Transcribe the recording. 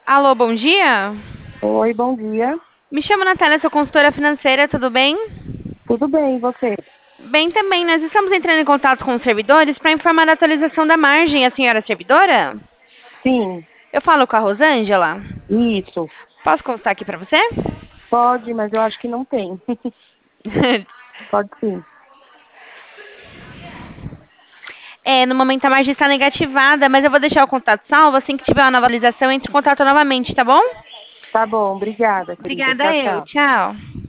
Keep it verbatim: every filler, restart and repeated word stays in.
Alô, bom dia. Oi, bom dia. Me chamo Natália, sou consultora financeira, tudo bem? Tudo bem, e você? Bem também, nós estamos entrando em contato com os servidores para informar a atualização da margem. A senhora é servidora? Sim, Eu falo com a Rosângela. isso. Posso constar aqui para você? Pode, mas eu acho que não tem. Pode sim. É, no momento a margem está negativada, mas eu vou deixar o contato salvo. Assim que tiver uma nova atualização, entre em contato novamente, tá bom? Tá bom, obrigada, querida. Obrigada Tchau, eu, tchau. tchau.